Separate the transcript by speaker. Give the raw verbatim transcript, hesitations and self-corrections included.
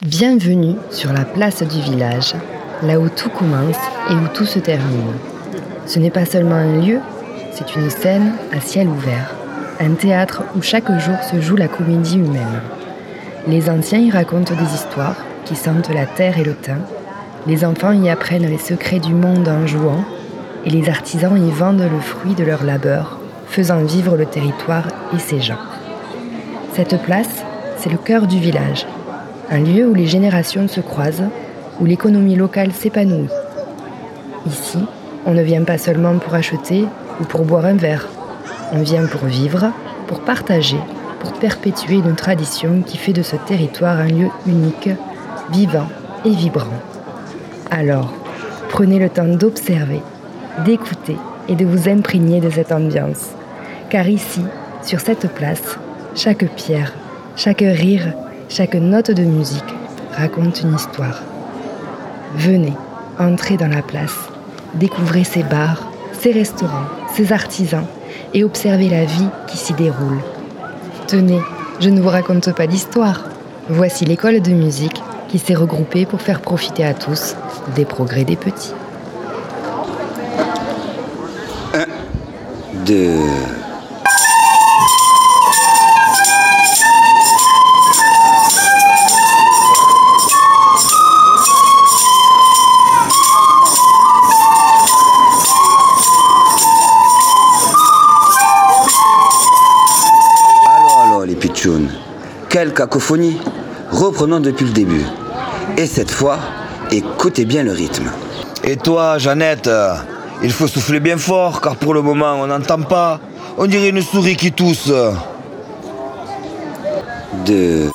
Speaker 1: Bienvenue sur la place du village, là où tout commence et où tout se termine. Ce n'est pas seulement un lieu, c'est une scène à ciel ouvert, un théâtre où chaque jour se joue la comédie humaine. Les anciens y racontent des histoires qui sentent la terre et le thym, les enfants y apprennent les secrets du monde en jouant, et les artisans y vendent le fruit de leur labeur, faisant vivre le territoire et ses gens. Cette place, c'est le cœur du village, un lieu où les générations se croisent, où l'économie locale s'épanouit. Ici, on ne vient pas seulement pour acheter ou pour boire un verre. On vient pour vivre, pour partager, pour perpétuer une tradition qui fait de ce territoire un lieu unique, vivant et vibrant. Alors, prenez le temps d'observer, d'écouter et de vous imprégner de cette ambiance. Car ici, sur cette place, chaque pierre, chaque rire, chaque note de musique raconte une histoire. Venez, entrez dans la place, découvrez ces bars, ces restaurants, ces artisans et observez la vie qui s'y déroule. Tenez, je ne vous raconte pas d'histoire. Voici l'école de musique qui s'est regroupée pour faire profiter à tous des progrès des petits.
Speaker 2: Un, deux... Quelle cacophonie! Reprenons depuis le début. Et cette fois, écoutez bien le rythme.
Speaker 3: Et toi, Jeannette, il faut souffler bien fort, car pour le moment, on n'entend pas. On dirait une souris qui tousse.
Speaker 2: Deux...